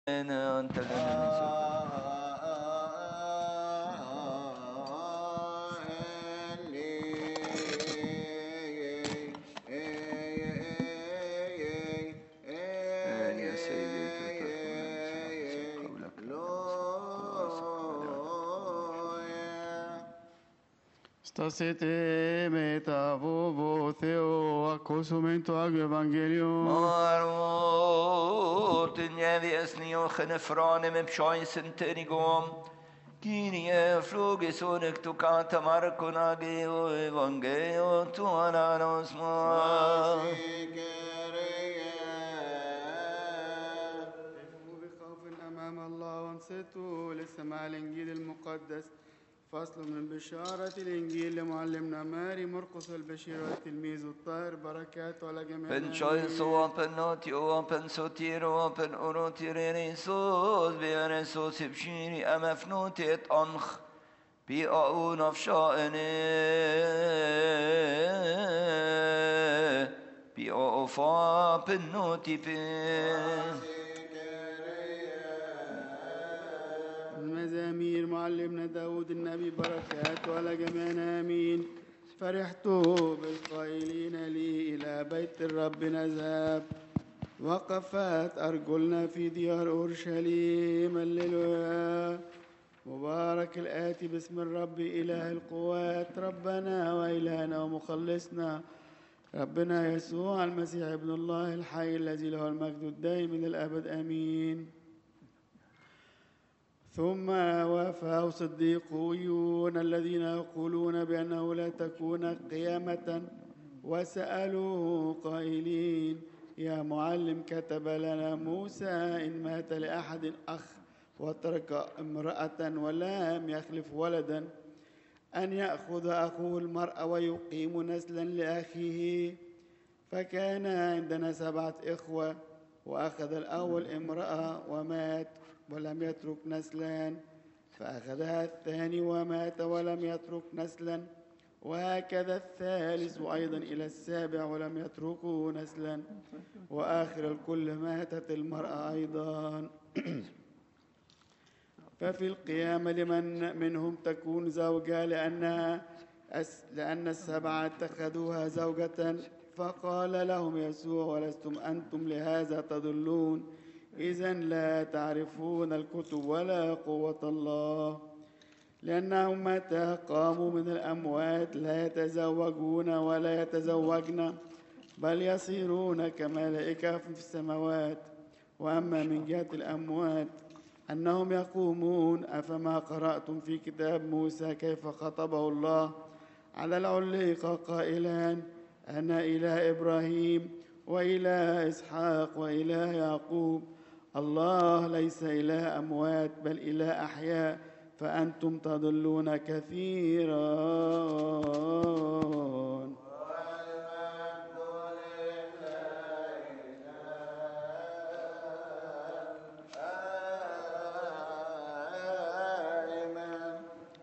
أنت لنا نسوك يا سيدي تتركنا نسمع قولك Stasete metavo Theo accosumento ag evangelium. Marot njevi esnio genefrane me pshoj sentenigom. Kyrie flogisonic tu canta marconageo evangelio tu ananos ma. بخوف أمام الله وانصتوا لسماع الإنجيل المقدس. فصل من بشارة الإنجيل لمعلمنا ماري مرقس البشير والتلميذ الطاهر بركات على جميع Pen choiso, pen notio, pen sotiro, pen orotiri sos, bere sos ibshiri, amafnutit anch, bi au nafshaene, bi au fa pen notipen. مزامير معلمنا داود النبي بركات على جميعنا آمين. فرحت بالقائلين لي إلى بيت الرب نذهب. وقفت أرجلنا في ديار أورشليم. هللويا. مبارك الآتي باسم الرب إله القوات، ربنا وإلهنا ومخلصنا ربنا يسوع المسيح ابن الله الحي الذي له المجد الدائم إلى الأبد آمين. ثم وافاه صديقيون الذين يقولون بأنه لا تكون قيامة وسألوه قائلين: يا معلم، كتب لنا موسى إن مات لأحد أخ وترك امرأة ولم يخلف ولدا أن يأخذ أخوه المرأة ويقيم نسلا لأخيه. فكان عندنا 7 إخوة، وأخذ الأول امرأة ومات ولم يترك نسلا، فأخذها الثاني ومات ولم يترك نسلا، وهكذا الثالث أيضا إلى السابع ولم يتركوا نسلا، وآخر الكل ماتت المرأة أيضا. ففي القيامة لمن منهم تكون زوجة، لأن 7 اتخذوها زوجة. فقال لهم يسوع: ولستم أنتم لهذا تضلون، إذن لا تعرفون الكتب ولا قوة الله، لأنهم متى قاموا من الأموات لا يتزوجون ولا يتزوجن، بل يصيرون كملائكة في السماوات. وأما من جهة الأموات أنهم يقومون، أفما قرأتم في كتاب موسى كيف خطبه الله على العليقة قائلا: أنا إله إبراهيم وإله إسحاق وإله يعقوب. الله ليس إله أموات بل إله أحياء، فأنتم تضلون كثيرا.